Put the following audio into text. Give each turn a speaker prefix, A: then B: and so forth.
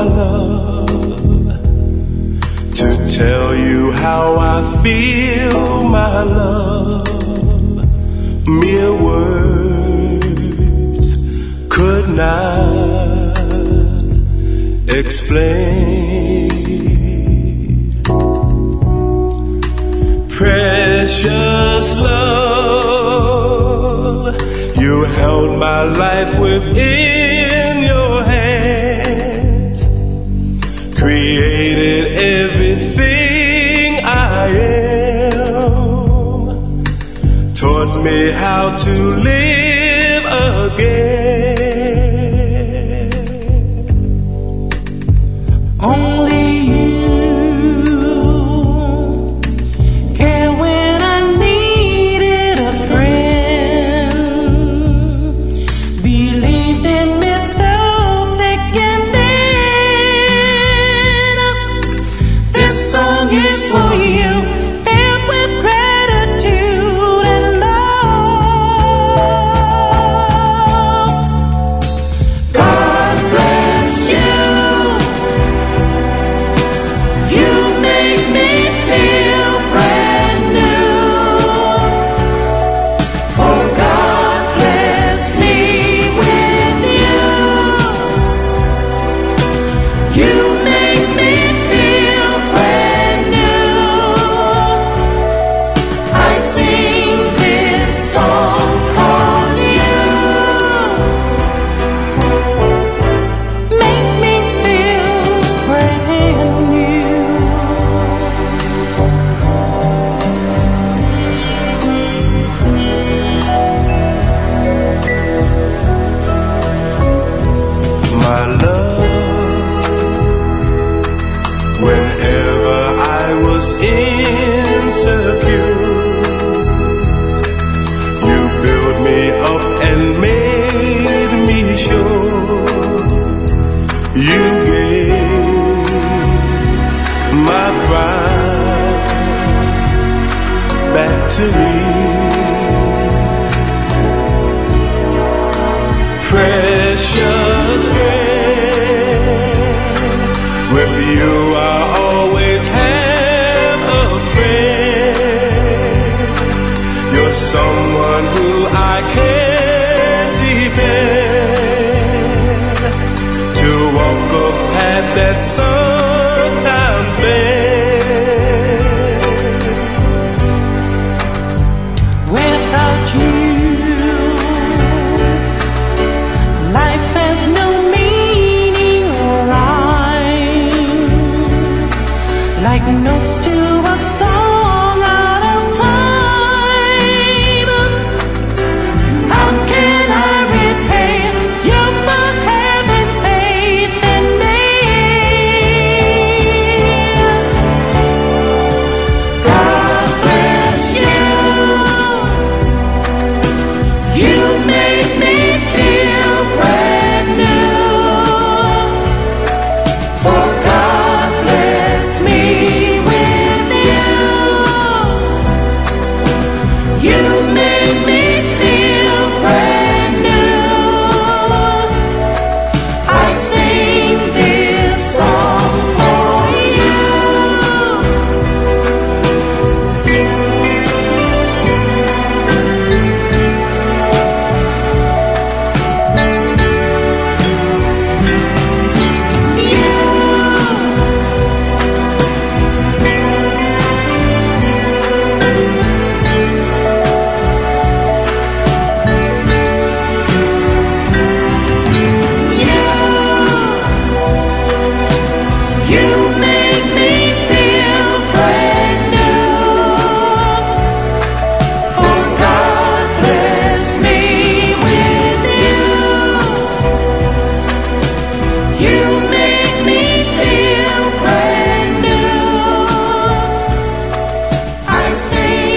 A: love, to tell you how I feel, my love. Mere words could not explain. Precious love, you held my life within your hands, created everything I am, taught me how to live again.
B: Only
A: to me. Precious friend, with you I always have a friend. You're someone who I can depend, to walk a path that sometimes bends.
B: Without you, life has no meaning or rhyme, like notes to a song out of time. How can I repay you for having faith in me? God bless you. You made me feel brand new, for God blessed me with you. You made me feel brand new. I sing this song for you. You made me feel brand new, for God blessed me with you. You made me feel brand new. I sing